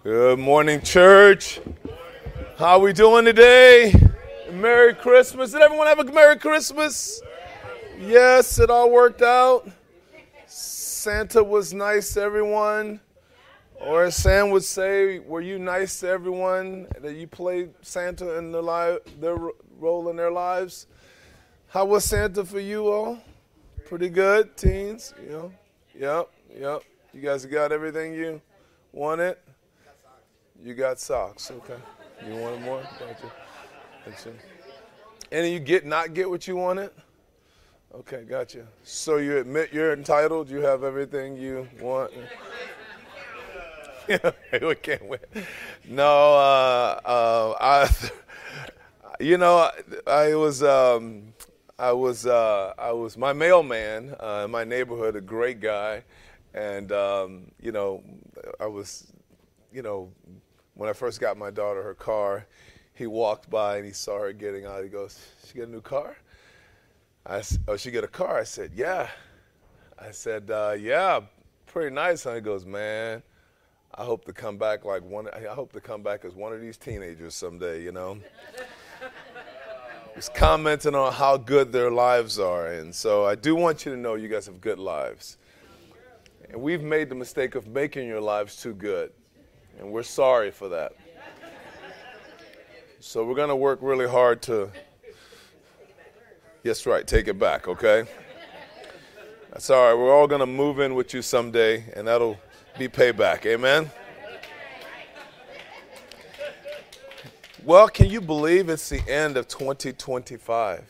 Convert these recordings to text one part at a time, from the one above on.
Good morning, church. How we doing today? Merry Christmas. Did everyone have a Merry Christmas? Yes, it all worked out. Santa was nice to everyone. Or as Sam would say, were you nice to everyone that you played Santa in their role in their lives? How was Santa for you all? Pretty good, teens? Yep. You guys got everything you wanted? You got socks, okay. You wanted more? Gotcha. And you not get what you wanted? Okay, gotcha. So you admit you're entitled, you have everything you want? We can't win. No, I was my mailman in my neighborhood, a great guy, and when I first got my daughter her car, he walked by and he saw her getting out. He goes, "She get a new car?" I said, "Oh, she get a car?" I said, "Yeah." I said, "Yeah, pretty nice." And he goes, "Man, I hope to come back as one of these teenagers someday, He's commenting on how good their lives are. And so I do want you to know you guys have good lives. And we've made the mistake of making your lives too good. And we're sorry for that. So we're going to work really hard to, yes, right, take it back, okay? That's all right. We're all going to move in with you someday, and that'll be payback. Amen? Well, can you believe it's the end of 2025?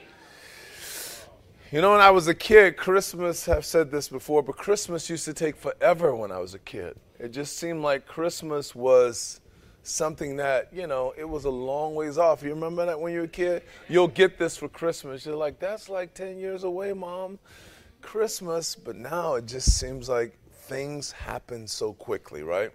When I was a kid, Christmas, I've said this before, but Christmas used to take forever when I was a kid. It just seemed like Christmas was something that, it was a long ways off. You remember that when you were a kid? You'll get this for Christmas. You're like, that's like 10 years away, Mom. Christmas. But now it just seems like things happen so quickly, right?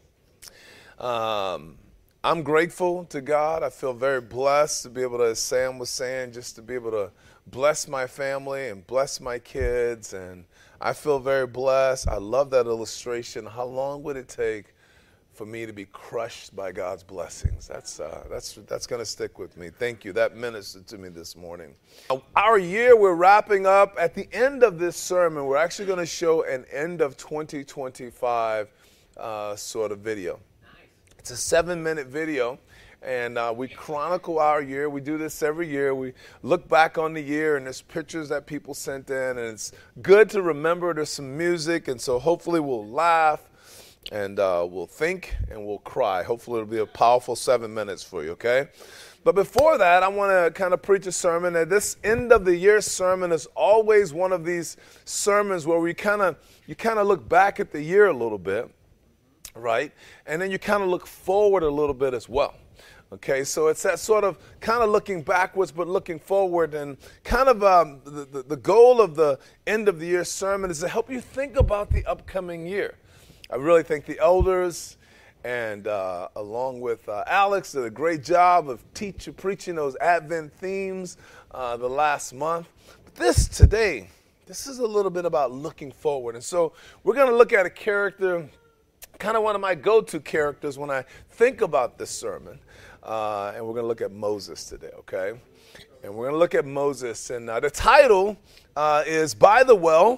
I'm grateful to God. I feel very blessed to be able to, as Sam was saying, just to be able to bless my family and bless my kids. And I feel very blessed. I love that illustration. How long would it take for me to be crushed by God's blessings? That's going to stick with me. Thank you. That ministered to me this morning. Our year, we're wrapping up. At the end of this sermon, we're actually going to show an end of 2025 sort of video. It's a 7-minute video, and we chronicle our year. We do this every year. We look back on the year, and there's pictures that people sent in, and it's good to remember. There's some music, and so hopefully we'll laugh, and we'll think, and we'll cry. Hopefully it'll be a powerful 7 minutes for you, okay? But before that, I want to kind of preach a sermon. And this end of the year sermon is always one of these sermons where you kind of look back at the year a little bit. Right? And then you kind of look forward a little bit as well. Okay, so it's that sort of kind of looking backwards but looking forward, and kind of the goal of the end of the year sermon is to help you think about the upcoming year. I really think the elders and along with Alex did a great job of preaching those Advent themes the last month. But this is a little bit about looking forward. And so we're going to look at a character, kind of one of my go-to characters when I think about this sermon. And we're going to look at Moses today, okay? And we're going to look at Moses. And the title is By the Well,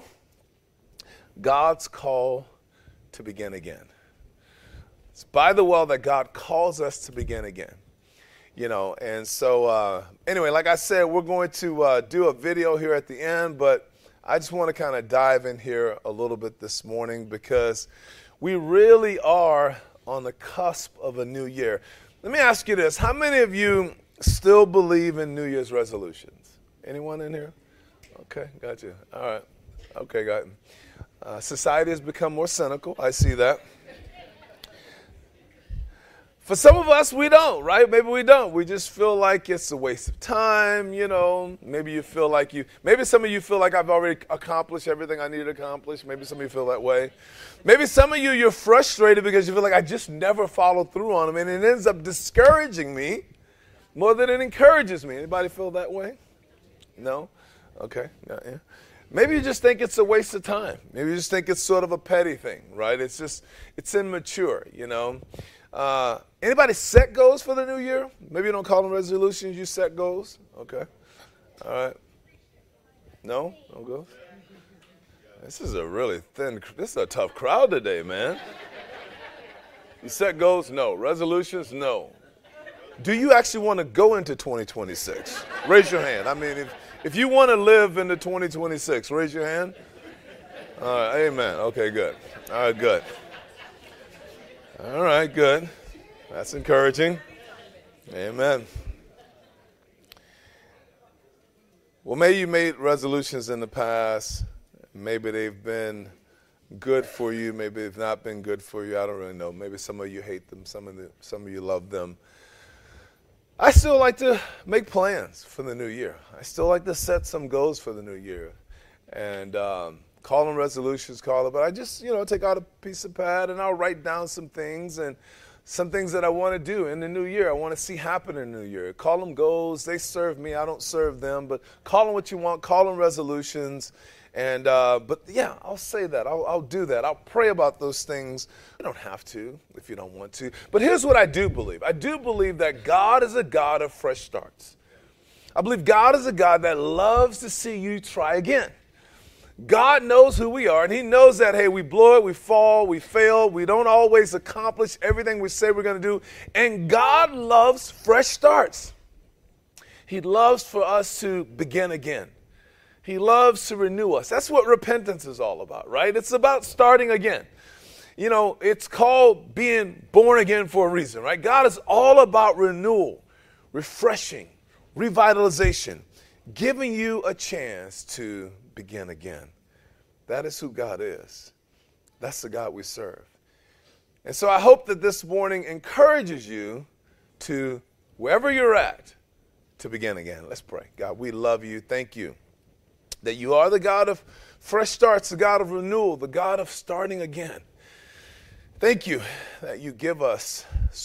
God's Call to Begin Again. It's by the well that God calls us to begin again. And so anyway, like I said, we're going to do a video here at the end, but I just want to kind of dive in here a little bit this morning because we really are on the cusp of a new year. Let me ask you this. How many of you still believe in New Year's resolutions? Anyone in here? Okay, got you. All right. Okay, got you. Society has become more cynical. I see that. For some of us, we don't, right? Maybe we don't. We just feel like it's a waste of time, Maybe you feel like maybe some of you feel like I've already accomplished everything I need to accomplish. Maybe some of you feel that way. Maybe some of you're frustrated because you feel like I just never followed through on them, and it ends up discouraging me more than it encourages me. Anybody feel that way? No? Okay. Yeah. Maybe you just think it's a waste of time. Maybe you just think it's sort of a petty thing, right? It's immature, you know. Anybody set goals for the new year? Maybe you don't call them resolutions, you set goals. Okay. All right. No? No goals? This is a tough crowd today, man. You set goals? No. Resolutions? No. Do you actually want to go into 2026? Raise your hand. I mean, if you want to live into 2026, raise your hand. All right, amen. Okay, good. All right, good. All right, good. That's encouraging. Amen. Well, maybe you made resolutions in the past. Maybe they've been good for you. Maybe they've not been good for you. I don't really know. Maybe some of you hate them. Some of you love them. I still like to make plans for the new year. I still like to set some goals for the new year. And call them resolutions, but I just, take out a piece of pad and I'll write down some things that I want to do in the new year. I want to see happen in the new year. Call them goals. They serve me. I don't serve them. But call them what you want. Call them resolutions. And but yeah, I'll say that. I'll do that. I'll pray about those things. You don't have to if you don't want to. But here's what I do believe. I do believe that God is a God of fresh starts. I believe God is a God that loves to see you try again. God knows who we are, and he knows that, hey, we blow it, we fall, we fail, we don't always accomplish everything we say we're going to do. And God loves fresh starts. He loves for us to begin again. He loves to renew us. That's what repentance is all about, right? It's about starting again. It's called being born again for a reason, right? God is all about renewal, refreshing, revitalization, giving you a chance to begin again. That is who God is. That's the God we serve. And so I hope that this morning encourages you to, wherever you're at, to begin again. Let's pray. God, we love you. Thank you that you are the God of fresh starts, the God of renewal, the God of starting again. Thank you that you give us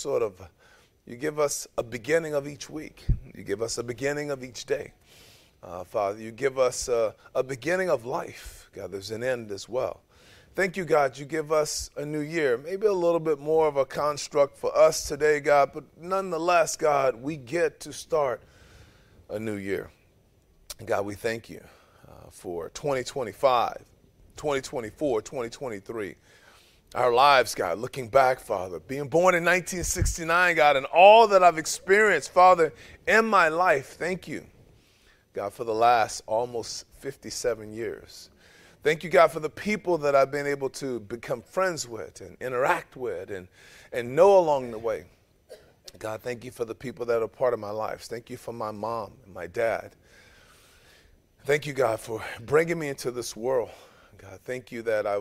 a beginning of each week. You give us a beginning of each day. Father, you give us a beginning of life. God, there's an end as well. Thank you, God, you give us a new year. Maybe a little bit more of a construct for us today, God, but nonetheless, God, we get to start a new year. God, we thank you for 2025, 2024, 2023. Our lives, God, looking back, Father, being born in 1969, God, and all that I've experienced, Father, in my life, thank you, God, for the last almost 57 years. Thank you, God, for the people that I've been able to become friends with and interact with and know along the way. God, thank you for the people that are part of my life. Thank you for my mom and my dad. Thank you, God, for bringing me into this world. God, thank you that I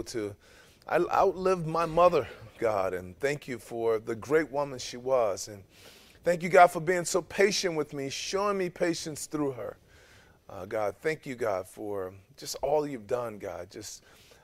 outlived my mother, God, and thank you for the great woman she was. And thank you, God, for being so patient with me, showing me patience through her. God, thank you, God, for just all you've done, God, just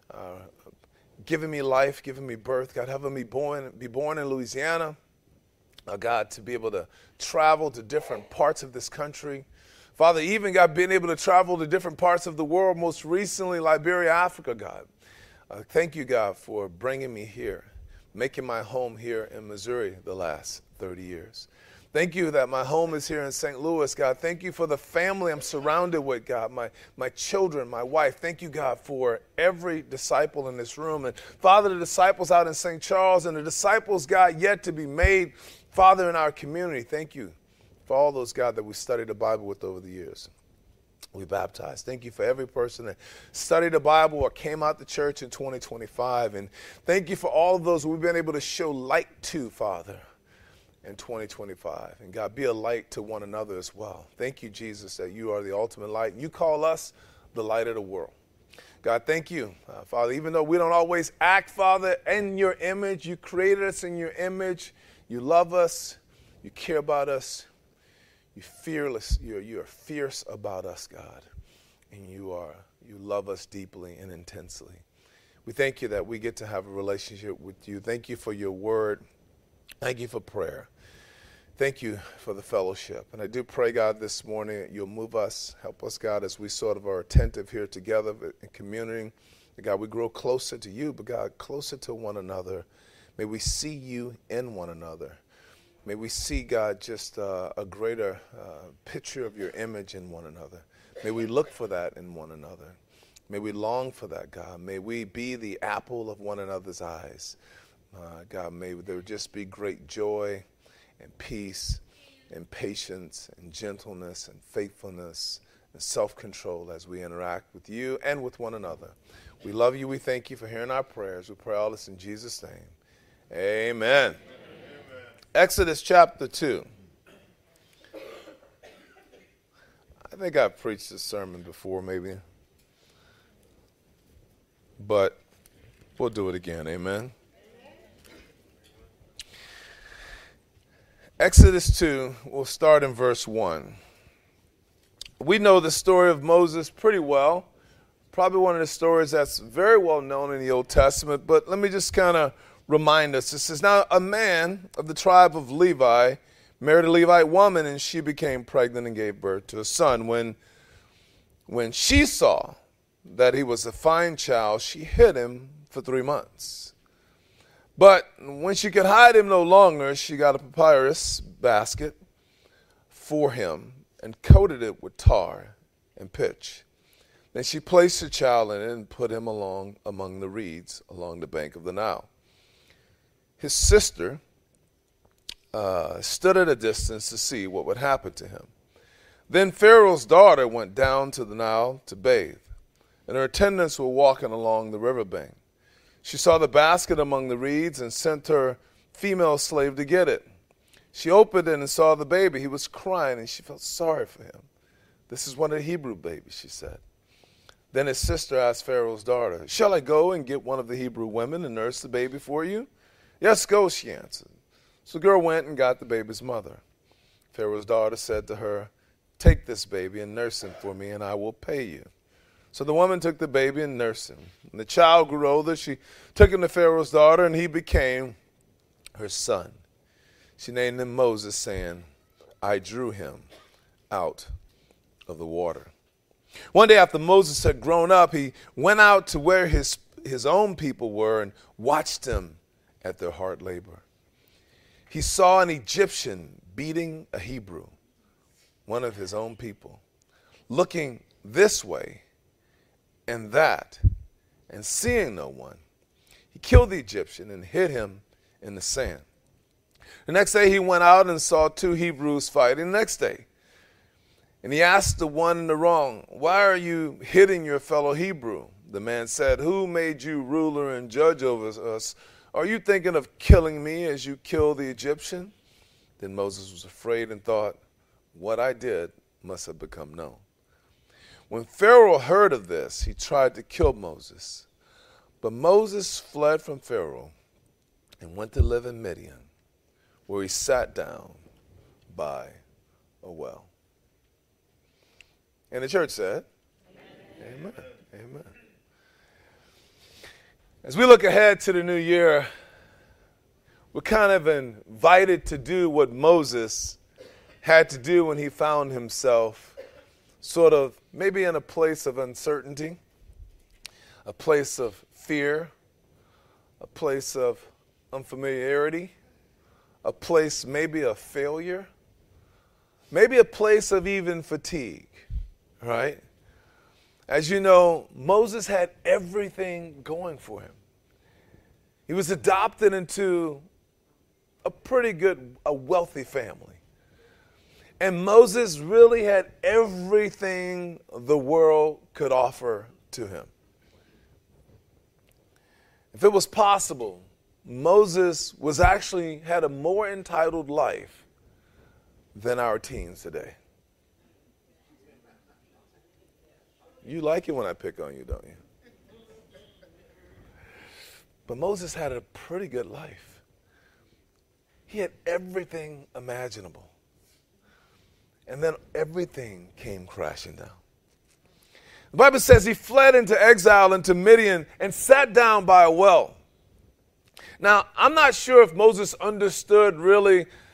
giving me life, giving me birth, God, having me be born in Louisiana, God, to be able to travel to different parts of this country. Father, even, God, being able to travel to different parts of the world, most recently Liberia, Africa, God. Thank you, God, for bringing me here, making my home here in Missouri the last 30 years. Thank you that my home is here in St. Louis, God. Thank you for the family I'm surrounded with, God, my children, my wife. Thank you, God, for every disciple in this room. And, Father, the disciples out in St. Charles and the disciples, God, yet to be made, Father, in our community. Thank you for all those, God, that we studied the Bible with over the years. We baptized. Thank you for every person that studied the Bible or came out to church in 2025. And thank you for all of those we've been able to show light to, Father, in 2025. And God, be a light to one another as well. Thank you, Jesus, that you are the ultimate light. You call us the light of the world. God, thank you, Father, even though we don't always act, Father, in your image. You created us in your image. You love us. You care about us. You're fierce about us, God, and you love us deeply and intensely. We thank you that we get to have a relationship with you. Thank you for your word. Thank you for prayer. Thank you for the fellowship. And I do pray, God, this morning that you'll move us, help us, God, as we sort of are attentive here together in community. God, we grow closer to you, but God, closer to one another. May we see you in one another. May we see, God, just a greater picture of your image in one another. May we look for that in one another. May we long for that, God. May we be the apple of one another's eyes. God, may there just be great joy and peace and patience and gentleness and faithfulness and self-control as we interact with you and with one another. We love you. We thank you for hearing our prayers. We pray all this in Jesus' name. Amen. Amen. Exodus chapter 2. I think I've preached this sermon before maybe, but we'll do it again. Amen. Exodus 2, we'll start in verse 1. We know the story of Moses pretty well. Probably one of the stories that's very well known in the Old Testament, but let me just kind of remind us. This is now a man of the tribe of Levi married a Levite woman, and she became pregnant and gave birth to a son. When she saw that he was a fine child, she hid him for 3 months. But when she could hide him no longer, she got a papyrus basket for him and coated it with tar and pitch. Then she placed the child in it and put him among the reeds along the bank of the Nile. His sister stood at a distance to see what would happen to him. Then Pharaoh's daughter went down to the Nile to bathe, and her attendants were walking along the riverbank. She saw the basket among the reeds and sent her female slave to get it. She opened it and saw the baby. He was crying, and she felt sorry for him. "This is one of the Hebrew babies," she said. Then his sister asked Pharaoh's daughter, "Shall I go and get one of the Hebrew women and nurse the baby for you?" "Yes, go," she answered. So the girl went and got the baby's mother. Pharaoh's daughter said to her, "Take this baby and nurse him for me, and I will pay you." So the woman took the baby and nursed him. When the child grew older, she took him to Pharaoh's daughter, and he became her son. She named him Moses, saying, "I drew him out of the water." One day after Moses had grown up, he went out to where his own people were and watched them at their hard labor. He saw an Egyptian beating a Hebrew, one of his own people. Looking this way and that, and seeing no one, he killed the Egyptian and hid him in the sand. The next day he went out and saw 2 Hebrews fighting the next day. And he asked the one in the wrong, "Why are you hitting your fellow Hebrew?" The man said, "Who made you ruler and judge over us? Are you thinking of killing me as you killed the Egyptian?" Then Moses was afraid and thought, "What I did must have become known." When Pharaoh heard of this, he tried to kill Moses. But Moses fled from Pharaoh and went to live in Midian, where he sat down by a well. And the church said, Amen. Amen. Amen. As we look ahead to the new year, we're kind of invited to do what Moses had to do when he found himself sort of maybe in a place of uncertainty, a place of fear, a place of unfamiliarity, a place maybe of failure, maybe a place of even fatigue, right? As you know, Moses had everything going for him. He was adopted into a wealthy family. And Moses really had everything the world could offer to him. If it was possible, Moses had a more entitled life than our teens today. You like it when I pick on you, don't you? But Moses had a pretty good life. He had everything imaginable. And then everything came crashing down. The Bible says he fled into exile into Midian and sat down by a well. Now, I'm not sure if Moses understood really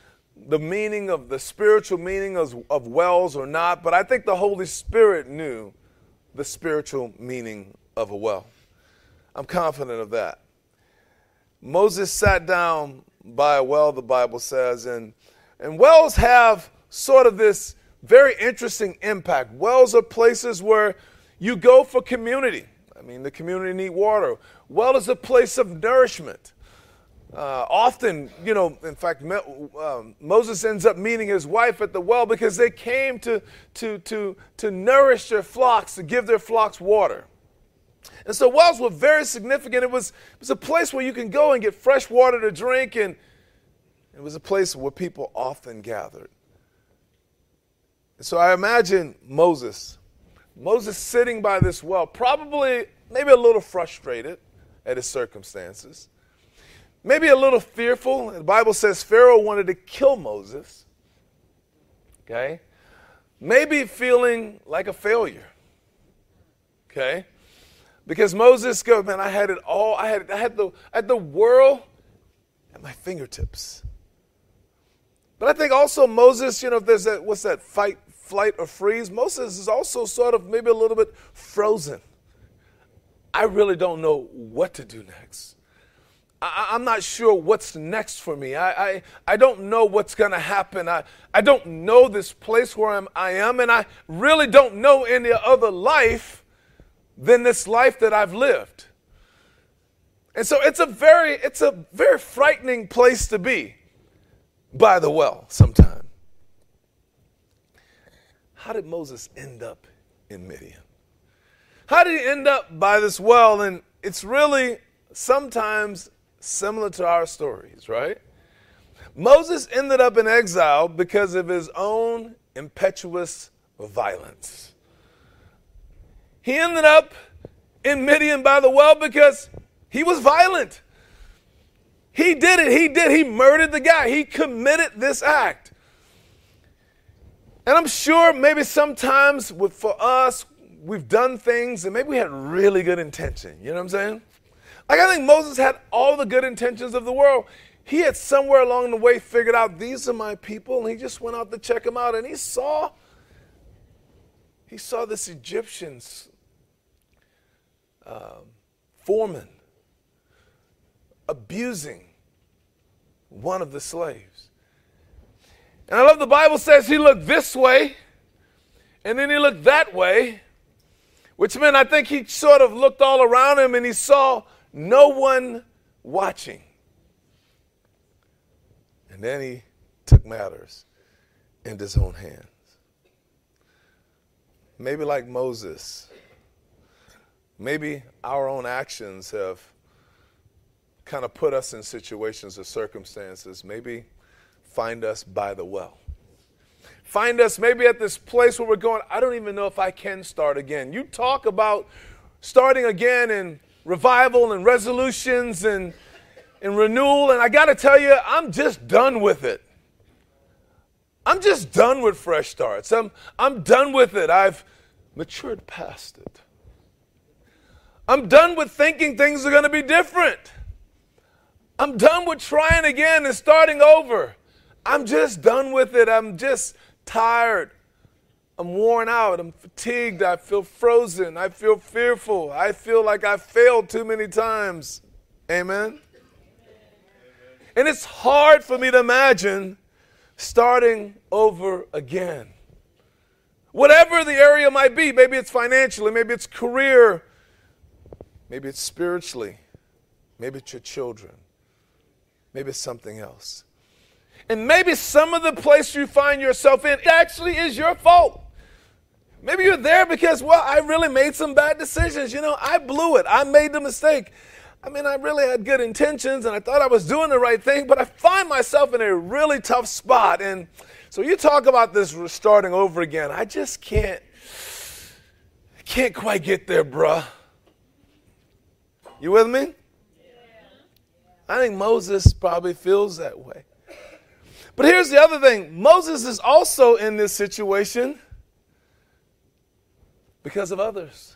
the meaning of the spiritual meaning of wells or not, but I think the Holy Spirit knew the spiritual meaning of a well. I'm confident of that. Moses sat down by a well, the Bible says, and wells have sort of this very interesting impact. Wells are places where you go for community. I mean, the community need water. Well is a place of nourishment. Often, in fact, Moses ends up meeting his wife at the well because they came to nourish their flocks, to give their flocks water. And so wells were very significant. It was a place where you can go and get fresh water to drink, and it was a place where people often gathered. And so I imagine Moses sitting by this well, probably maybe a little frustrated at his circumstances. Maybe a little fearful. The Bible says Pharaoh wanted to kill Moses. Okay? Maybe feeling like a failure. Okay? Because Moses goes, man, I had it all. I had the world at my fingertips. But I think also Moses, if there's that, what's that, fight, flight, or freeze? Moses is also sort of maybe a little bit frozen. I really don't know what to do next. I'm not sure what's next for me. I don't know what's going to happen. I don't know this place where I am, and I really don't know any other life than this life that I've lived. And so it's a very frightening place to be by the well sometime. How did Moses end up in Midian? How did he end up by this well? And it's really sometimes similar to our stories, right? Moses ended up in exile because of his own impetuous violence. He ended up in Midian by the well because he was violent. He did it. He murdered the guy. He committed this act. And I'm sure maybe sometimes for us, we've done things and maybe we had really good intention. You know what I'm saying? Like, I think Moses had all the good intentions of the world. He had somewhere along the way figured out, these are my people, and he just went out to check them out, and he saw this Egyptian foreman abusing one of the slaves. And I love the Bible says he looked this way, and then he looked that way, which meant I think he sort of looked all around him, and he saw no one watching. And then he took matters into his own hands. Maybe like Moses, maybe our own actions have kind of put us in situations or circumstances. Maybe find us by the well. Find us maybe at this place where we're going, I don't even know if I can start again. You talk about starting again and revival and resolutions and renewal, and I got to tell you, I'm just done with it. I'm just done with fresh starts. I'm done with it. I've matured past it. I'm done with thinking things are going to be different. I'm done with trying again and starting over. I'm just done with it. I'm just tired. I'm worn out. I'm fatigued. I feel frozen. I feel fearful. I feel like I failed too many times. Amen? And it's hard for me to imagine starting over again. Whatever the area might be, maybe it's financially, maybe it's career, maybe it's spiritually, maybe it's your children, maybe it's something else. And maybe some of the place you find yourself in actually is your fault. Maybe you're there because, I really made some bad decisions. I blew it. I made the mistake. I really had good intentions and I thought I was doing the right thing, but I find myself in a really tough spot. And so you talk about this starting over again. I just can't quite get there, bruh. You with me? I think Moses probably feels that way. But here's the other thing. Moses is also in this situation because of others.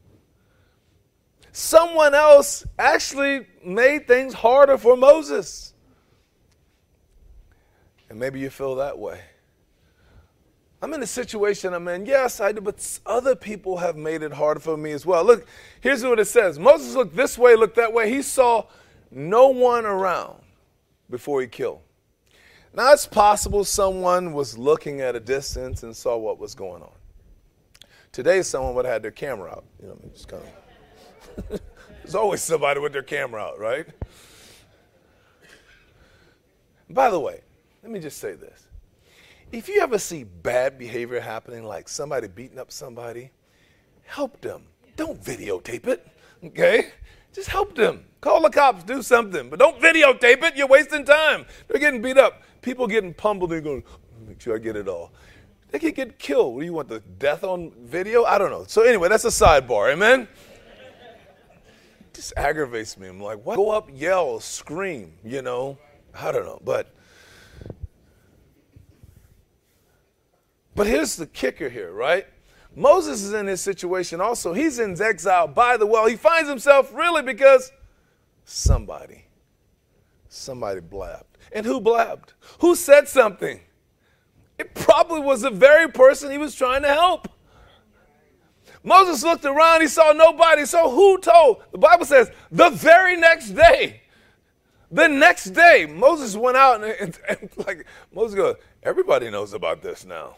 Someone else actually made things harder for Moses. And maybe you feel that way. I'm in a situation I'm in. Yes, I do, but other people have made it harder for me as well. Look, here's what it says. Moses looked this way, looked that way. He saw no one around before he killed. Now, it's possible someone was looking at a distance and saw what was going on. Today, someone would have had their camera out. You know, just kind of. There's always somebody with their camera out, right? By the way, let me just say this. If you ever see bad behavior happening, like somebody beating up somebody, help them. Don't videotape it, okay? Just help them. Call the cops, do something. But don't videotape it. You're wasting time. They're getting beat up. People getting pummeled. They're going, make sure I get it all. They could get killed. What do you want, the death on video? I don't know. So anyway, that's a sidebar, amen? It just aggravates me. I'm like, what? Go up, yell, scream, you know? I don't know, but here's the kicker here, right? Moses is in his situation also. He's in exile by the well. He finds himself really because somebody blabbed. And who blabbed? Who said something? It probably was the very person he was trying to help. Moses looked around, he saw nobody. So who told? The Bible says the very next day. The next day, Moses went out and like Moses goes, everybody knows about this now.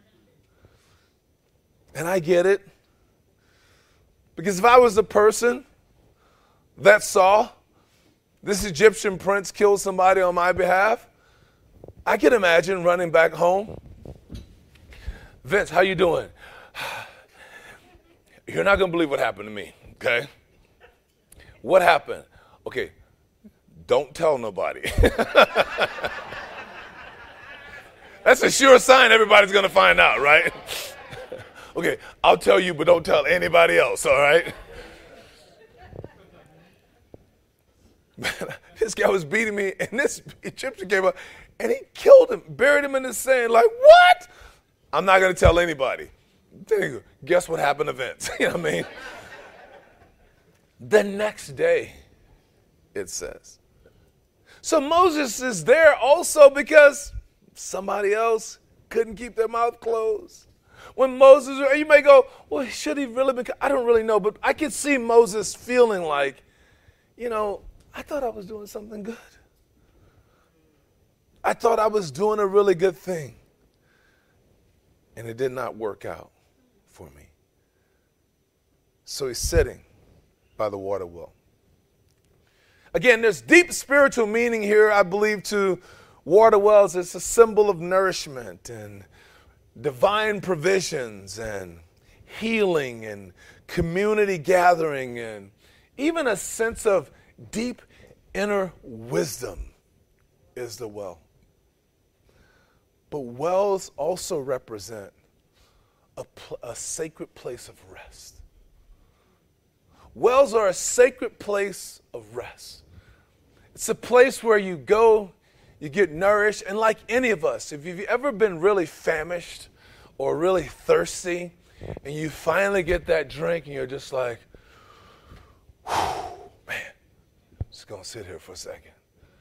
And I get it. Because if I was the person that saw this Egyptian prince kill somebody on my behalf, I can imagine running back home. Vince, how you doing? You're not going to believe what happened to me, okay? What happened? Okay, don't tell nobody. That's a sure sign everybody's going to find out, right? Okay, I'll tell you, but don't tell anybody else, all right? This guy was beating me, and this Egyptian came up, and he killed him, buried him in the sand. Like, what? I'm not going to tell anybody. Guess what happened to Vince? You know what I mean? The next day, it says. So Moses is there also because somebody else couldn't keep their mouth closed. When Moses, you may go, well, should he really be? I don't really know, but I could see Moses feeling like, you know, I thought I was doing something good. I thought I was doing a really good thing. And it did not work out for me. So he's sitting by the water well. Again, there's deep spiritual meaning here, I believe, to water wells. It's a symbol of nourishment and divine provisions and healing and community gathering and even a sense of deep inner wisdom is the well. But wells also represent a sacred place of rest. Wells are a sacred place of rest. It's a place where you go, you get nourished, and like any of us, if you've ever been really famished or really thirsty, and you finally get that drink and you're just like, man, just gonna sit here for a second.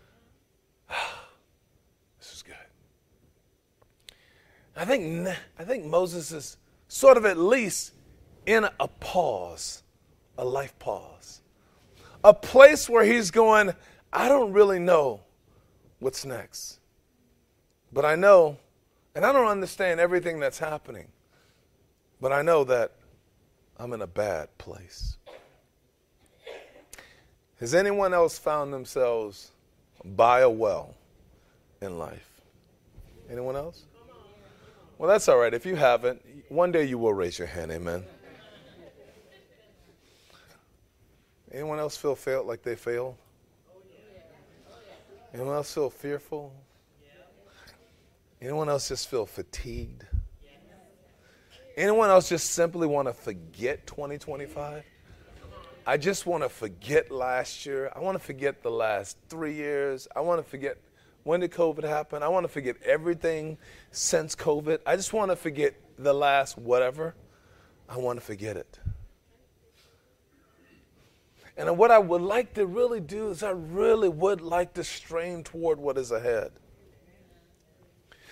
This is good. I think Moses is sort of at least in a pause, a life pause. A place where he's going, I don't really know what's next. But I know, and I don't understand everything that's happening, but I know that I'm in a bad place. Has anyone else found themselves by a well in life? Anyone else? Well, that's all right. If you haven't, one day you will raise your hand, amen. Anyone else feel like they failed? Anyone else feel fearful? Anyone else just feel fatigued? Anyone else just simply want to forget 2025? I just want to forget last year. I want to forget the last 3 years. I want to forget when did COVID happen. I want to forget everything since COVID. I just want to forget the last whatever. I want to forget it. And what I would like to really do is I really would like to strain toward what is ahead.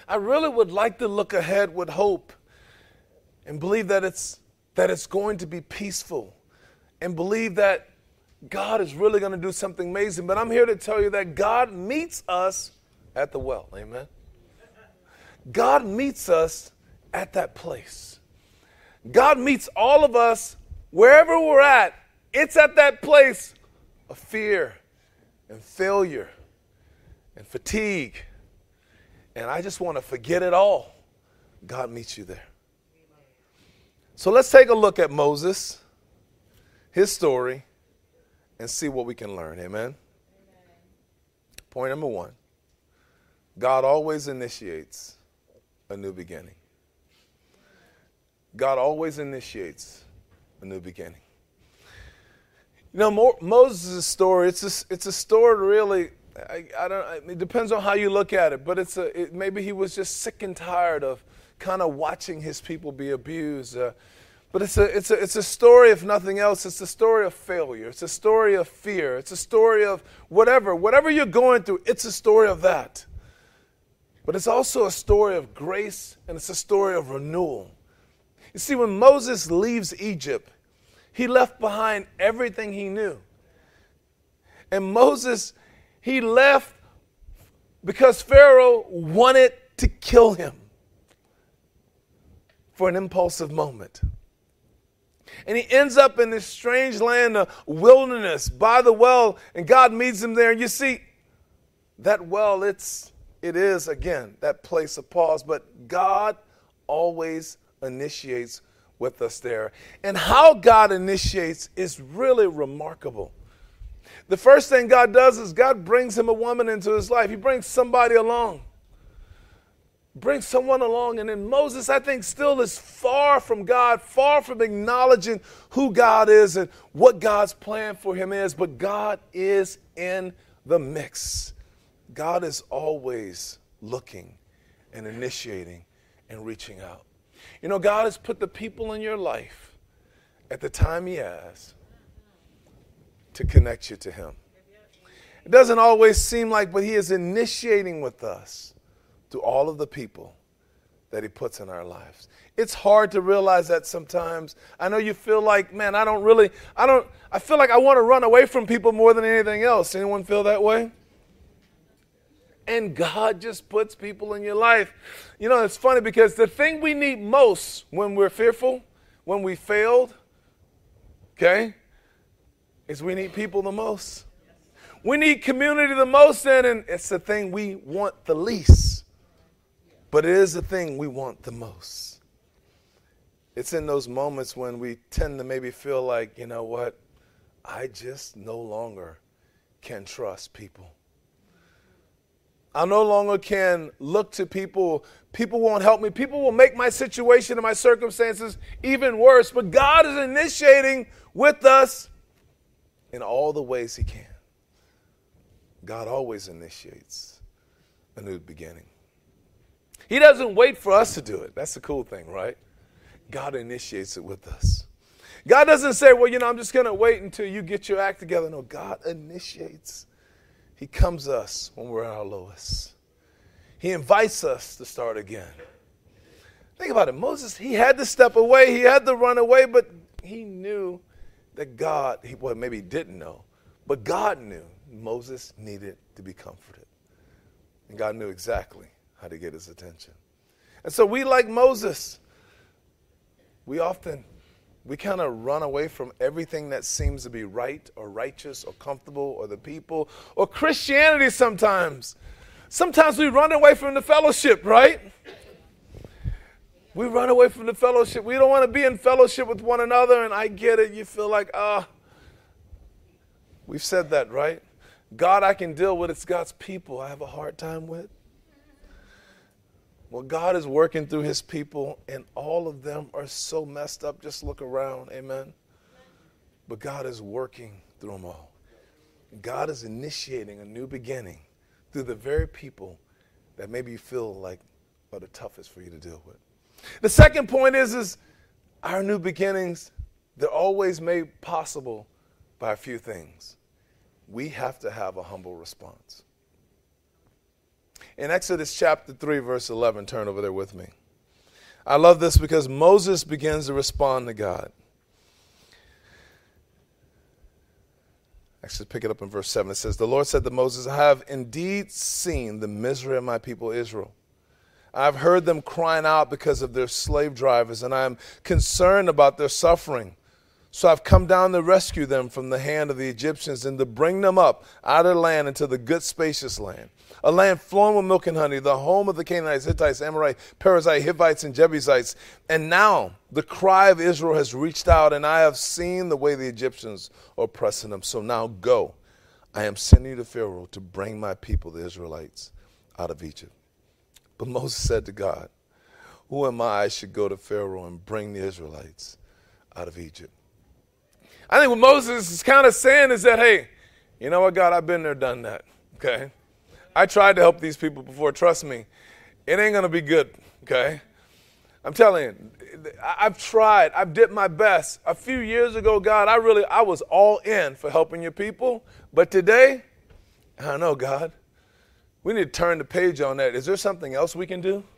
I really would like to look ahead with hope and believe that it's going to be peaceful and believe that God is really going to do something amazing. But I'm here to tell you that God meets us at the well. Amen. God meets us at that place. God meets all of us wherever we're at. It's at that place of fear and failure and fatigue. And I just want to forget it all. God meets you there. So let's take a look at Moses, his story, and see what we can learn. Amen? Point number 1. God always initiates a new beginning. God always initiates a new beginning. You know, Moses' story, it's a story really, it depends on how you look at it, but maybe he was just sick and tired of kind of watching his people be abused. But it's a story, if nothing else, it's a story of failure. It's a story of fear. It's a story of whatever you're going through, it's a story of that. But it's also a story of grace, and it's a story of renewal. You see, when Moses leaves Egypt, he left behind everything he knew. And Moses, he left because Pharaoh wanted to kill him for an impulsive moment. And he ends up in this strange land, a wilderness, by the well, and God meets him there. And you see, that well, it is, again, that place of pause. But God always initiates with us there. And how God initiates is really remarkable. The first thing God does is God brings him a woman into his life. He brings somebody along. Brings someone along. And then Moses, I think, still is far from God, far from acknowledging who God is and what God's plan for him is. But God is in the mix. God is always looking and initiating and reaching out. You know, God has put the people in your life at the time he has to connect you to him. It doesn't always seem like, but he is initiating with us to all of the people that he puts in our lives. It's hard to realize that sometimes. I know you feel like, man, I feel like I want to run away from people more than anything else. Anyone feel that way? And God just puts people in your life. You know, it's funny because the thing we need most when we're fearful, when we failed, okay, is we need people the most. We need community the most, and it's the thing we want the least. But it is the thing we want the most. It's in those moments when we tend to maybe feel like, you know what, I just no longer can trust people. I no longer can look to people. People won't help me. People will make my situation and my circumstances even worse. But God is initiating with us in all the ways he can. God always initiates a new beginning. He doesn't wait for us to do it. That's the cool thing, right? God initiates it with us. God doesn't say, well, you know, I'm just going to wait until you get your act together. No, God initiates. He comes to us when we're at our lowest. He invites us to start again. Think about it. Moses, he had to step away. He had to run away, but he knew that God, well, maybe he didn't know, but God knew Moses needed to be comforted. And God knew exactly how to get his attention. And so we, like Moses, we kind of run away from everything that seems to be right or righteous or comfortable or the people or Christianity sometimes. Sometimes we run away from the fellowship, right? We run away from the fellowship. We don't want to be in fellowship with one another, and I get it. You feel like, we've said that, right? God I can deal with. It's God's people I have a hard time with. Well, God is working through his people, and all of them are so messed up. Just look around, amen? But God is working through them all. God is initiating a new beginning through the very people that maybe you feel like are the toughest for you to deal with. The second point is our new beginnings, they're always made possible by a few things. We have to have a humble response. in Exodus chapter 3, verse 11. Turn over there with me. I love this because Moses begins to respond to God. Actually, pick it up in verse 7. It says, the Lord said to Moses, I have indeed seen the misery of my people Israel. I've heard them crying out because of their slave drivers, and I am concerned about their suffering. So I've come down to rescue them from the hand of the Egyptians and to bring them up out of the land into the good spacious land, a land flowing with milk and honey, the home of the Canaanites, Hittites, Amorites, Perizzites, Hivites, and Jebusites. And now the cry of Israel has reached out, and I have seen the way the Egyptians are oppressing them. So now go. I am sending you to Pharaoh to bring my people, the Israelites, out of Egypt. But Moses said to God, who am I should go to Pharaoh and bring the Israelites out of Egypt? I think what Moses is kind of saying is that, hey, you know what, God, I've been there, done that, okay? I tried to help these people before. Trust me, it ain't going to be good, okay? I'm telling you, I've tried. I've did my best. A few years ago, God, I was all in for helping your people. But today, I don't know, God, we need to turn the page on that. Is there something else we can do?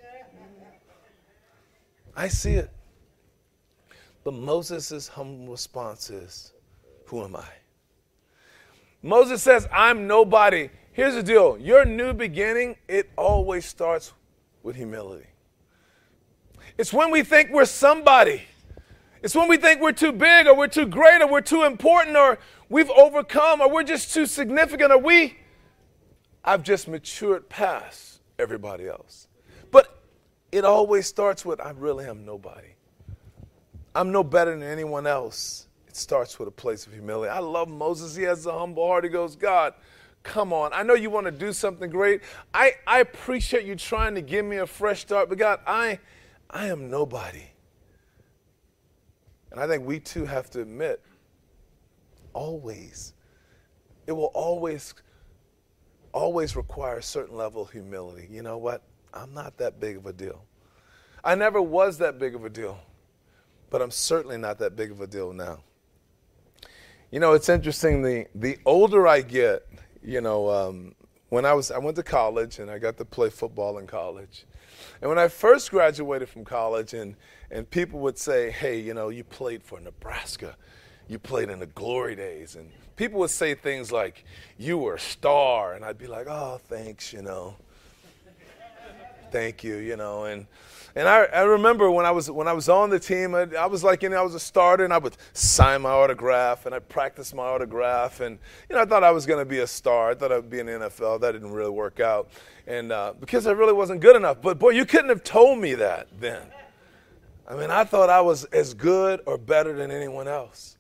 I see it. But Moses' humble response is, who am I? Moses says, I'm nobody. Here's the deal. Your new beginning, it always starts with humility. It's when we think we're somebody. It's when we think we're too big or we're too great or we're too important or we've overcome or we're just too significant or I've just matured past everybody else. But it always starts with, I really am nobody. I'm no better than anyone else. It starts with a place of humility. I love Moses. He has a humble heart. He goes, God, come on. I know you want to do something great. I appreciate you trying to give me a fresh start. But God, I am nobody. And I think we too have to admit, always, it will always require a certain level of humility. You know what? I'm not that big of a deal. I never was that big of a deal. But I'm certainly not that big of a deal now. You know, it's interesting, the older I get, you know, when I went to college and I got to play football in college. And when I first graduated from college and people would say, hey, you know, you played for Nebraska. You played in the glory days. And people would say things like, you were a star. And I'd be like, oh, thanks, you know. Thank you, you know. And I remember when I was on the team, I was like, you know, I was a starter, and I would sign my autograph, and I'd practice my autograph, and you know, I thought I was going to be a star. I thought I'd be in the NFL. That didn't really work out, and because I really wasn't good enough. But boy, you couldn't have told me that then. I mean, I thought I was as good or better than anyone else.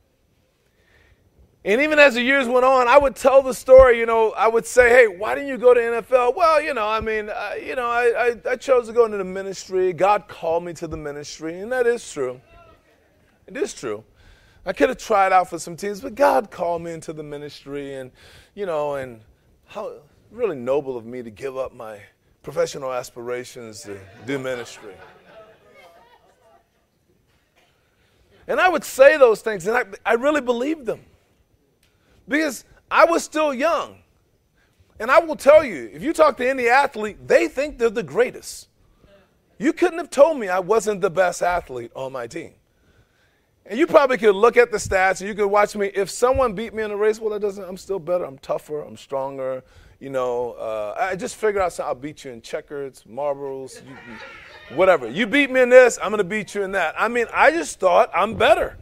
And even as the years went on, I would tell the story, you know, I would say, hey, why didn't you go to NFL? Well, you know, I mean, I chose to go into the ministry. God called me to the ministry, and that is true. It is true. I could have tried out for some teams, but God called me into the ministry, and, you know, and how really noble of me to give up my professional aspirations to do ministry. And I would say those things, and I really believed them. Because I was still young. And I will tell you, if you talk to any athlete, they think they're the greatest. You couldn't have told me I wasn't the best athlete on my team. And you probably could look at the stats and you could watch me. If someone beat me in a race, well, that doesn't, I'm still better. I'm tougher. I'm stronger. You know, I just figured out something. I'll beat you in checkers, marbles, whatever. You beat me in this, I'm going to beat you in that. I mean, I just thought I'm better.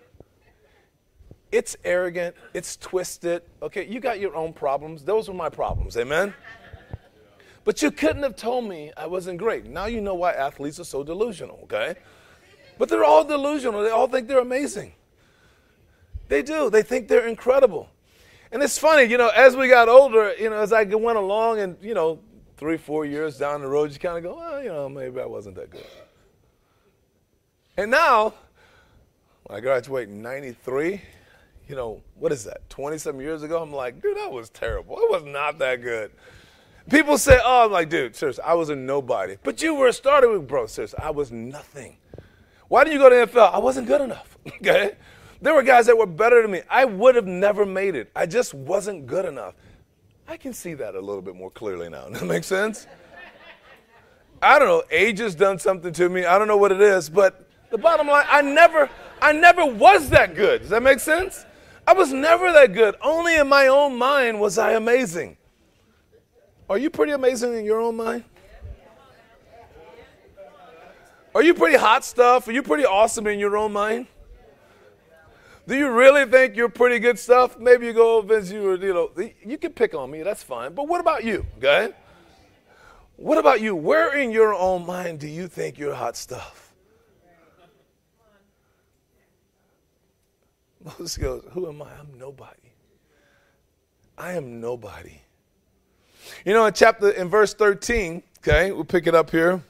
It's arrogant. It's twisted. Okay, you got your own problems. Those were my problems. Amen? But you couldn't have told me I wasn't great. Now you know why athletes are so delusional, okay? But they're all delusional. They all think they're amazing. They do. They think they're incredible. And it's funny, you know, as we got older, you know, as I went along and, you know, 3-4 years down the road, you kind of go, well, you know, maybe I wasn't that good. And now, when I graduated in 93, you know, what is that, 20-some years ago? I'm like, dude, that was terrible. I was not that good. People say, oh, I'm like, dude, seriously, I was a nobody. But you were a starter, bro. Seriously, I was nothing. Why didn't you go to the NFL? I wasn't good enough, okay? There were guys that were better than me. I would have never made it. I just wasn't good enough. I can see that a little bit more clearly now. Does that make sense? I don't know. Age has done something to me. I don't know what it is, but the bottom line, I never was that good. Does that make sense? I was never that good. Only in my own mind was I amazing. Are you pretty amazing in your own mind? Are you pretty hot stuff? Are you pretty awesome in your own mind? Do you really think you're pretty good stuff? Maybe you go, Vince, you can pick on me. That's fine. But what about you, okay? What about you? Where in your own mind do you think you're hot stuff? Moses goes, who am I? I'm nobody. I am nobody. You know, in verse 13, okay, we'll pick it up here.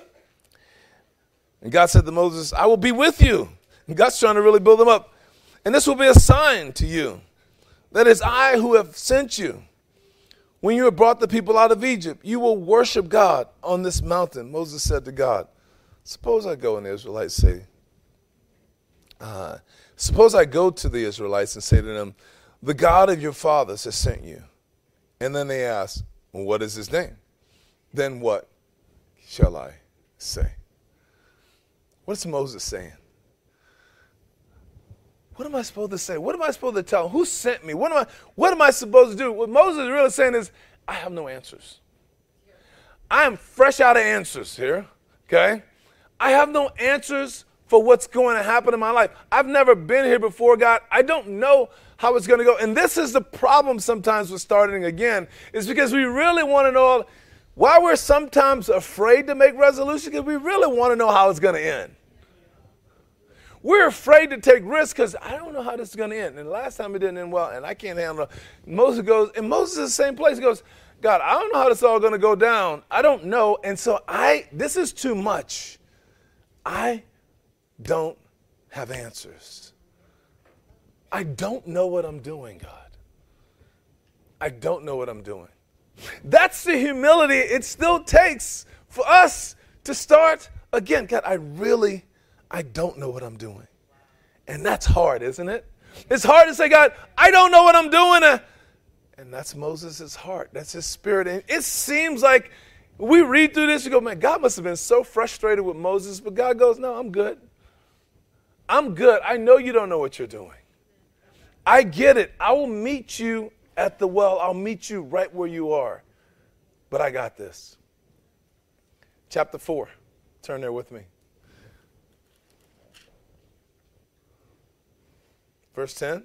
And God said to Moses, I will be with you. And God's trying to really build him up. And this will be a sign to you, that it's I who have sent you. When you have brought the people out of Egypt, you will worship God on this mountain. Moses said to God, suppose I go and the Israelites say, suppose I go to the Israelites and say to them, the God of your fathers has sent you. And then they ask, well, what is his name? Then what shall I say? What's Moses saying? What am I supposed to say? What am I supposed to tell him? Who sent me? What am I supposed to do? What Moses is really saying is, I have no answers. I am fresh out of answers here, okay? I have no answers for what's going to happen in my life. I've never been here before, God. I don't know how it's going to go. And this is the problem sometimes with starting again, is because we really want to know, why we're sometimes afraid to make resolutions, because we really want to know how it's going to end. We're afraid to take risks because I don't know how this is going to end. And the last time it didn't end well, and I can't handle it. Moses goes, and Moses is the same place. He goes, God, I don't know how this is all going to go down. I don't know. And so this is too much. I don't have answers. I don't know what I'm doing, God. I don't know what I'm doing. That's the humility it still takes for us to start again. God, I don't know what I'm doing. And that's hard, isn't it? It's hard to say, God, I don't know what I'm doing. And that's Moses' heart. That's his spirit. And it seems like we read through this, you go, man, God must have been so frustrated with Moses. But God goes, no, I'm good. I'm good. I know you don't know what you're doing. I get it. I will meet you at the well. I'll meet you right where you are. But I got this. Chapter 4. Turn there with me. Verse 10.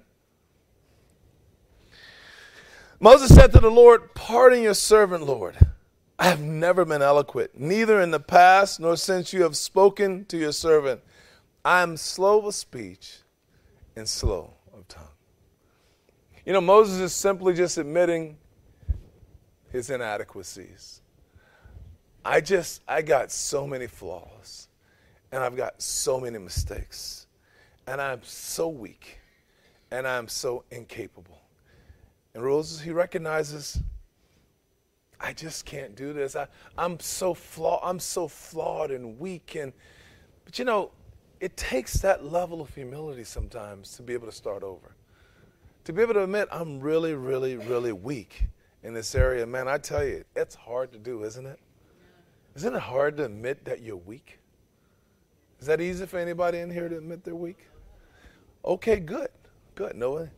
Moses said to the Lord, pardon your servant, Lord. I have never been eloquent, neither in the past nor since you have spoken to your servant. I am slow of speech and slow of tongue. You know, Moses is simply just admitting his inadequacies. I got so many flaws, and I've got so many mistakes, and I'm so weak, and I'm so incapable. And Moses, he recognizes, I just can't do this. I'm so flawed and weak. But you know, it takes that level of humility sometimes to be able to start over. To be able to admit, I'm really, really, really weak in this area. Man, I tell you, it's hard to do, isn't it? Isn't it hard to admit that you're weak? Is that easy for anybody in here to admit they're weak? Okay, good. Good. No one?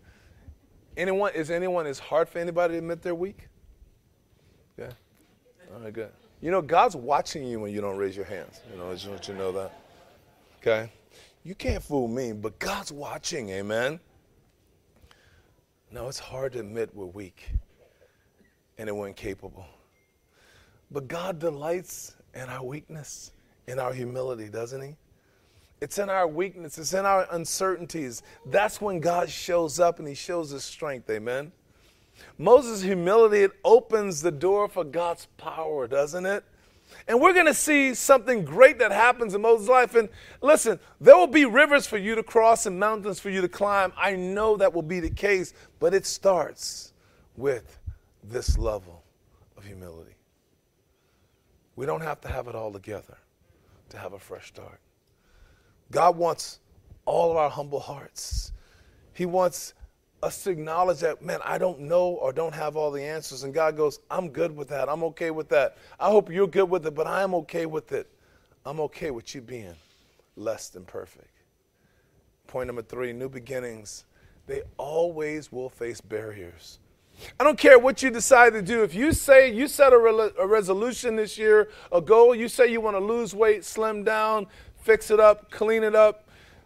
Is hard for anybody to admit they're weak? Yeah. All right, good. You know, God's watching you when you don't raise your hands. You know, I just want you to know that. Okay? You can't fool me, but God's watching, amen? No, it's hard to admit we're weak and that we're incapable. But God delights in our weakness, in our humility, doesn't he? It's in our weakness. It's in our uncertainties. That's when God shows up and he shows his strength, amen? Moses' humility, it opens the door for God's power, doesn't it? And we're going to see something great that happens in Moses' life. And listen, there will be rivers for you to cross and mountains for you to climb. I know that will be the case, but it starts with this level of humility. We don't have to have it all together to have a fresh start. God wants all of our humble hearts. He wants us to acknowledge that, man, I don't know or don't have all the answers. And God goes, I'm good with that. I'm okay with that. I hope you're good with it, but I am okay with it. I'm okay with you being less than perfect. Point number 3, new beginnings. They always will face barriers. I don't care what you decide to do. If you say you set a resolution this year, a goal, you say you want to lose weight, slim down, fix it up, clean it up,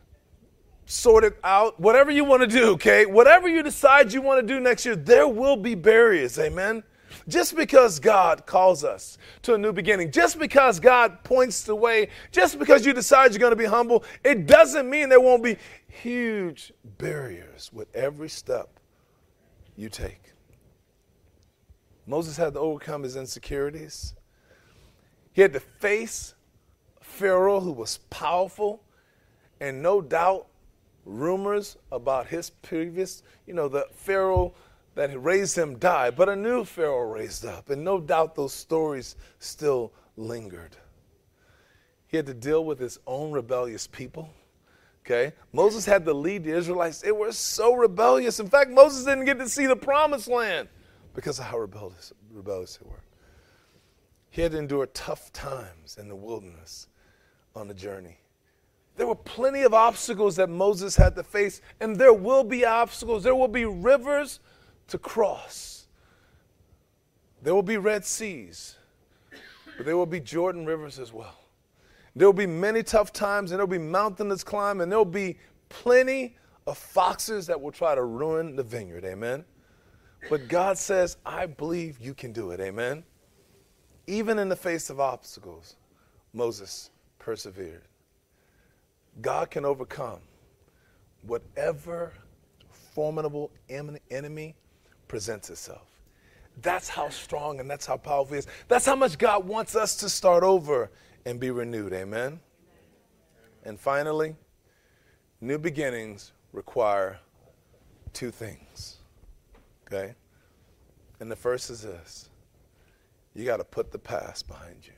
sort it out, whatever you want to do, okay? Whatever you decide you want to do next year, there will be barriers, amen? Just because God calls us to a new beginning, just because God points the way, just because you decide you're going to be humble, it doesn't mean there won't be huge barriers with every step you take. Moses had to overcome his insecurities. He had to face Pharaoh, who was powerful, and no doubt rumors about his previous, the Pharaoh that had raised him died, but a new Pharaoh raised up, and no doubt those stories still lingered. He had to deal with his own rebellious people. Okay, Moses had to lead the Israelites. They were so rebellious. In fact, Moses didn't get to see the promised land because of how rebellious they were. He had to endure tough times in the wilderness on the journey. There were plenty of obstacles that Moses had to face, and there will be obstacles. There will be rivers to cross. There will be Red Seas, but there will be Jordan rivers as well. There will be many tough times, and there will be mountains to climb, and there will be plenty of foxes that will try to ruin the vineyard, amen? But God says, I believe you can do it, amen? Even in the face of obstacles, Moses persevered. God can overcome whatever formidable enemy presents itself. That's how strong and that's how powerful he is. That's how much God wants us to start over and be renewed, amen? And finally, new beginnings require 2 things, okay? And the first is this: you got to put the past behind you.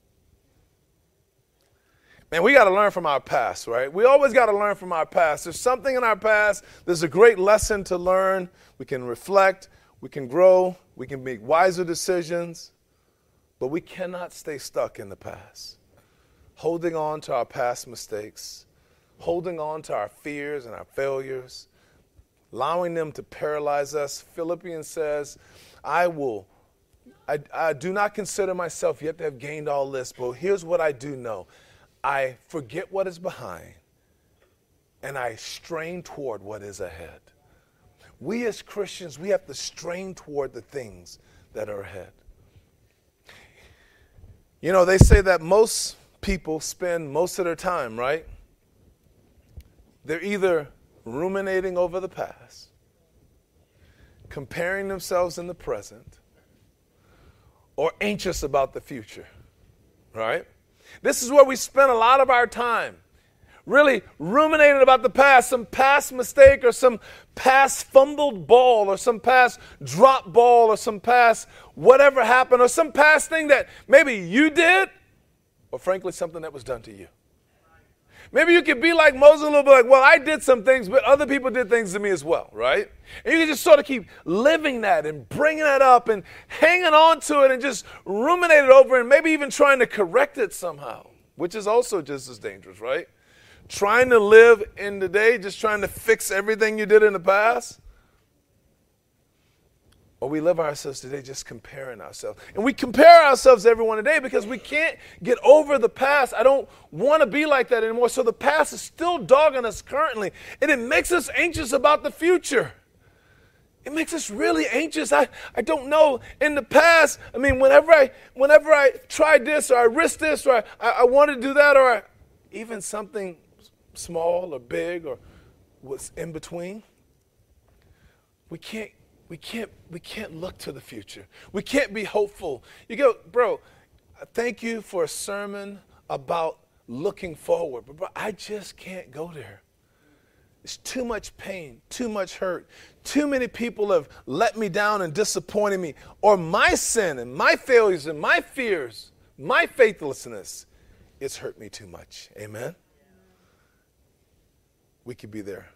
Man, we got to learn from our past, right? We always got to learn from our past. There's something in our past. There's a great lesson to learn. We can reflect. We can grow. We can make wiser decisions. But we cannot stay stuck in the past, holding on to our past mistakes, holding on to our fears and our failures, allowing them to paralyze us. Philippians says, I do not consider myself yet to have gained all this, but here's what I do know. I forget what is behind, and I strain toward what is ahead. We as Christians, we have to strain toward the things that are ahead. They say that most people spend most of their time, right? They're either ruminating over the past, comparing themselves in the present, or anxious about the future, right? This is where we spend a lot of our time, really ruminating about the past, some past mistake or some past fumbled ball or some past drop ball or some past whatever happened or some past thing that maybe you did or frankly something that was done to you. Maybe you could be like Moses a little bit like, well, I did some things, but other people did things to me as well, right? And you can just sort of keep living that and bringing that up and hanging on to it and just ruminate it over and maybe even trying to correct it somehow, which is also just as dangerous, right? Trying to live in the day, just trying to fix everything you did in the past. Or we live ourselves today just comparing ourselves. And we compare ourselves to everyone today because we can't get over the past. I don't want to be like that anymore. So the past is still dogging us currently. And it makes us anxious about the future. It makes us really anxious. I don't know. In the past, whenever I tried this or I risked this or I wanted to do that or even something small or big or what's in between, we can't look to the future. We can't be hopeful. You go, bro, thank you for a sermon about looking forward. But bro, I just can't go there. It's too much pain, too much hurt. Too many people have let me down and disappointed me. Or my sin and my failures and my fears, my faithlessness, it's hurt me too much. Amen? We could be there.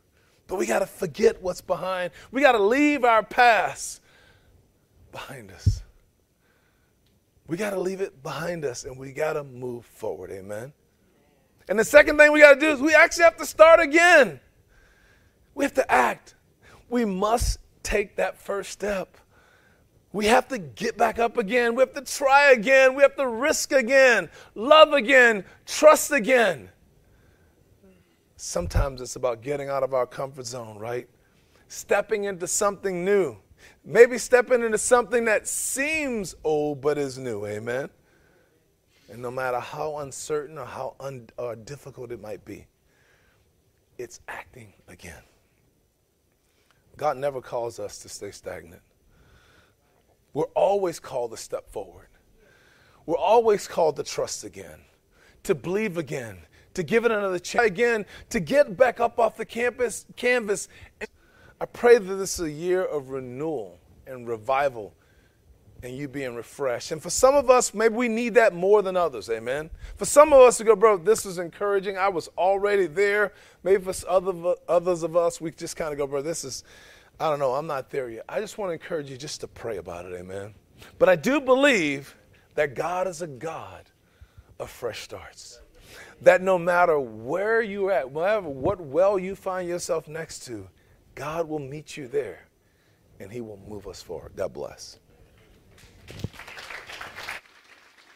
But we got to forget what's behind. We got to leave our past behind us. We got to leave it behind us, and we got to move forward. Amen. And the second thing we got to do is we actually have to start again. We have to act. We must take that first step. We have to get back up again. We have to try again. We have to risk again, love again, trust again. Sometimes it's about getting out of our comfort zone, right? Stepping into something new. Maybe stepping into something that seems old but is new, amen? And no matter how uncertain or how difficult it might be, it's acting again. God never calls us to stay stagnant. We're always called to step forward. We're always called to trust again, to believe again, to give it another chance again, to get back up off the canvas. I pray that this is a year of renewal and revival and you being refreshed. And for some of us, maybe we need that more than others, amen? For some of us to go, bro, this is encouraging. I was already there. Maybe for others of us, we just kind of go, bro, this is, I don't know, I'm not there yet. I just want to encourage you just to pray about it, amen? But I do believe that God is a God of fresh starts. That no matter where you're at, what well you find yourself next to, God will meet you there, and he will move us forward. God bless.